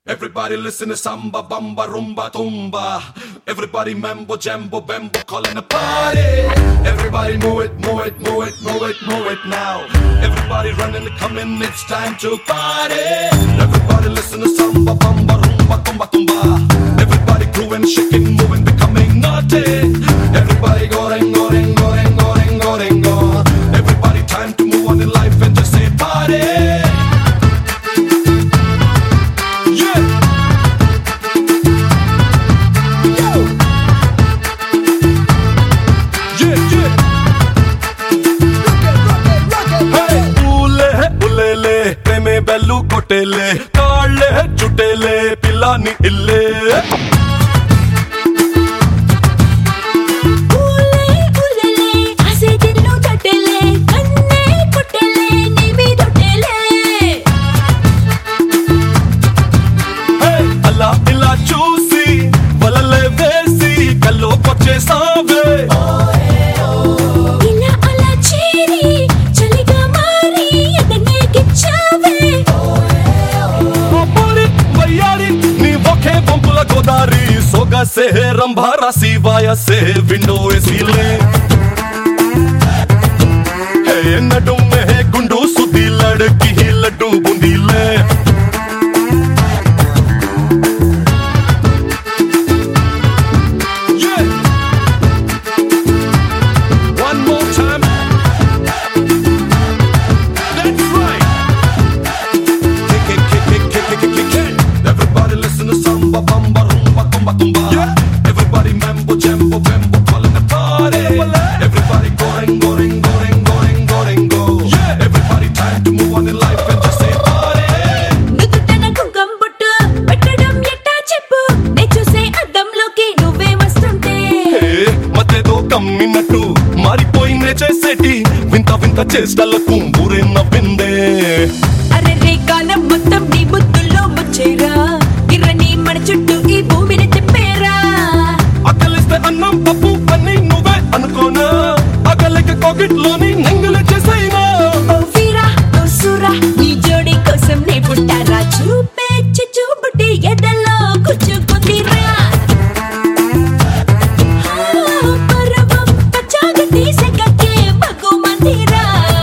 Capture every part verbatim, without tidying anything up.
Everybody listen to samba, bamba, rumba, tumba. Everybody mambo, jambo, bambo, calling a party. Everybody move it, move it, move it, move it, move it now. Everybody running, coming, it's time to party. Everybody listen to samba, bamba, rumba, tumba, tumba. Everybody grooving, shaking, moving, becoming naughty. Everybody going, going, going, going, going, go. Everybody time to move on in life and just say party. Bell కొట్టేలే కాళ్ళే చుట్టేలే పిల్లాని ఇల్లే అలా ఇలా చూసి వలలే వేసి కల్లోకొచ్చేసావే सोगा से रंभारा सिवाया से विंडो एसीले है नडू में है गुंडू सुधी लड़की ही Laddu बूंदीले One more time. That's right. Kick it, kick it, kick it, kick it. Everybody listen to samba, bamba, rumba, tumba, tumba. Yeah. Everybody mambo, jambo, bambo, calling a party. Everybody going, going, going, going, going, go. Yeah. Everybody time to move on in life and just say party. నుదుటన కుంకుమ బొట్టు పెట్టడం ఎట్టా చెప్పు నే చూసే అద్దంలోకి నువ్వే వస్తుంటే మతేదో కమ్మినట్టు మారిపోయిందే చేసేటి వింత వింత చేష్టలకు ఊరే నవ్విందే అరే రే కాలం మొత్తం నీ ముద్దుల్లో ముచ్చేరా గిర్రని మన చుట్టూ ఈ భూమిని తిప్పేరా అక్కలిస్తే అన్నం పప్పు అన్ని నువ్వే అనుకోనా అగలకి కాకెట్లోని నెంగులు చేసైనా ఓ వీరా ఓ సూరా నీ జోడి కోసం నే పుట్టారా చూపే చూపుటి ఎదలో కూర్చుకుందిరా పరవం పచ్చాగటి సెగకే భగుమందిరా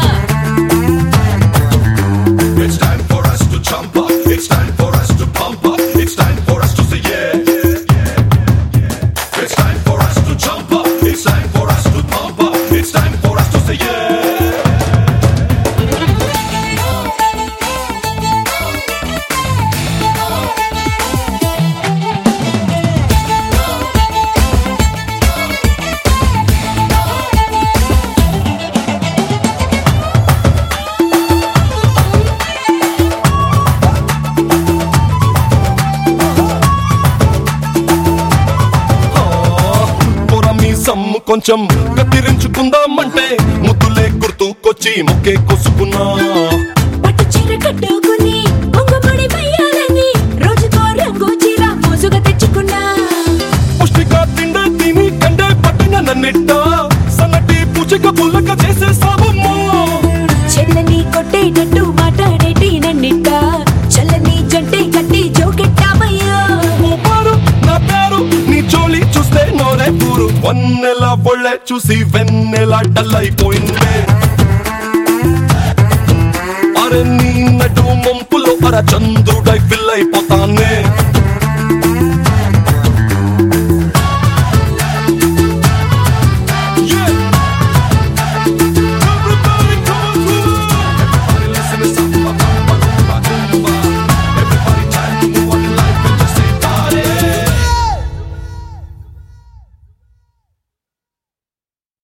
It's time for us to jump up. It's time for us to pump up. It's time for us to say yeah. It's time for us to jump up. It's time for us to pump up. It's time for us to say yeah. సమ్ము కొంచెం కత్తిరించుకుందామంటే ముద్దులే గుర్తుకొచ్చి ముక్కే కొసుకున్నా పట్టు చీర కట్టుకుని పొంగబడి పోయాలని రోజుకో రంగు చీర మోసుగా తెచ్చుకున్నా పుష్టిగా తిండే తిని కండే పట్టిన నన్నిట్ట సన్నటి పూచిక పుల్లక చేసేసావమ్మా చెల్లని కొట్టేటట్టు మాట్లాడేటి నన్నిట్ట చల్లని జంటే కట్టి జోకెట్టామయ్యా నా పేరు నీ చోళి చూస్తే నోరే పూరు వన్నెల ఒళ్ళే చూసి వెన్నెల డల్లైపోయిందే అరే నీ నటు ముంపులో అరచంద